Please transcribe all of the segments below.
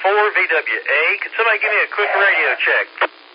VWA. Could somebody give me a quick radio check?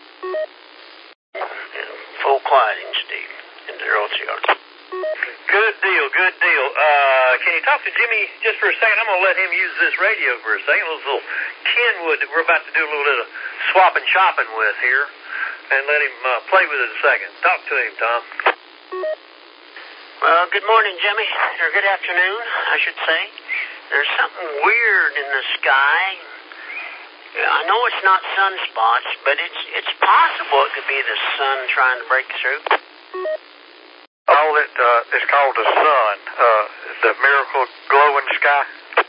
Full quieting, Steve. N0TR. Good deal, good deal. Can you talk to Jimmy just for a second? I'm going to let him use this radio for a second. This little Kenwood that we're about to do a little bit of swapping chopping with here. And let him play with it a second. Talk to him, Tom. Well, good morning, Jimmy. Or good afternoon, I should say. There's something weird in the sky. I know it's not sunspots, but it's possible it could be the sun trying to break through. Oh, it's called the sun. The miracle glowing sky.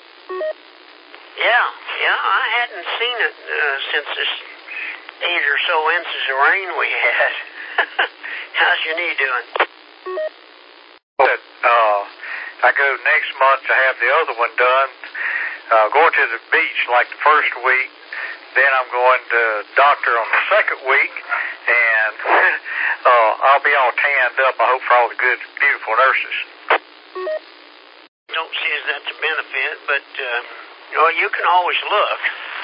Yeah, I hadn't seen it since this 8 or so inches of rain we had. How's your knee doing? I go next month to have the other one done. Going to the beach like the first week. Then I'm going to doctor on the second week. And I'll be all tanned up, I hope, for all the good, beautiful nurses. Don't see as that's a benefit, but you can always look.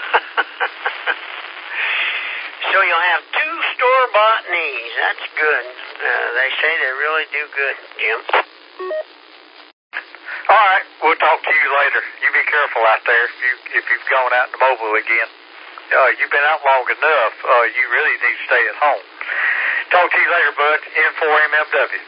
So you'll have 2 store-bought knees. That's good. They say they really do good, Jim. All right, we'll talk to you later. You be careful out there if you've gone out in the mobile again. You've been out long enough. You really need to stay at home. Talk to you later, bud. N4MMW.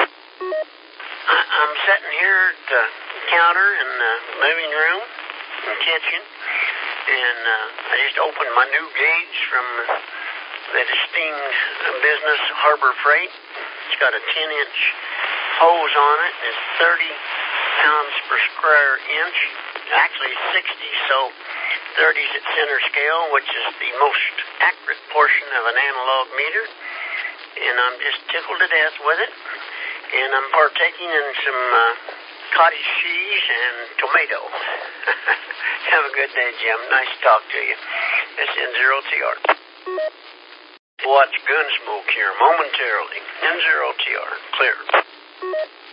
I'm sitting here at the counter in the living room and kitchen, and I just opened my new gauge from that esteemed business, Harbor Freight. It's got a 10-inch hose on it, and it's 30 pounds per square inch. Actually 60, so 30's at center scale, which is the most accurate portion of an analog meter. And I'm just tickled to death with it. And I'm partaking in some cottage cheese and tomato. Have a good day, Jim. Nice to talk to you. It's N0TR. Watch Gunsmoke here momentarily. N0TR. Clear.